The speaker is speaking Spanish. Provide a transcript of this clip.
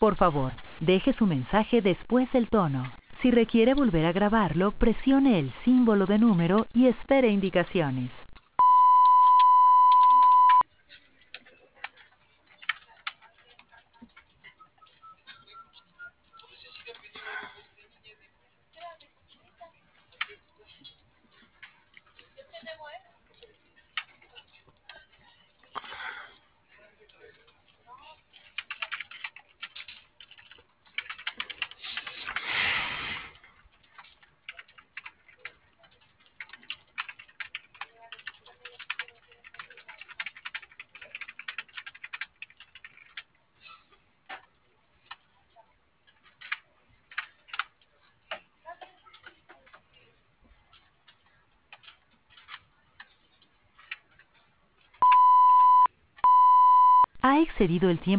Por favor, deje su mensaje después del tono. Si requiere volver a grabarlo, presione el símbolo de número y espere indicaciones. Ha excedido el tiempo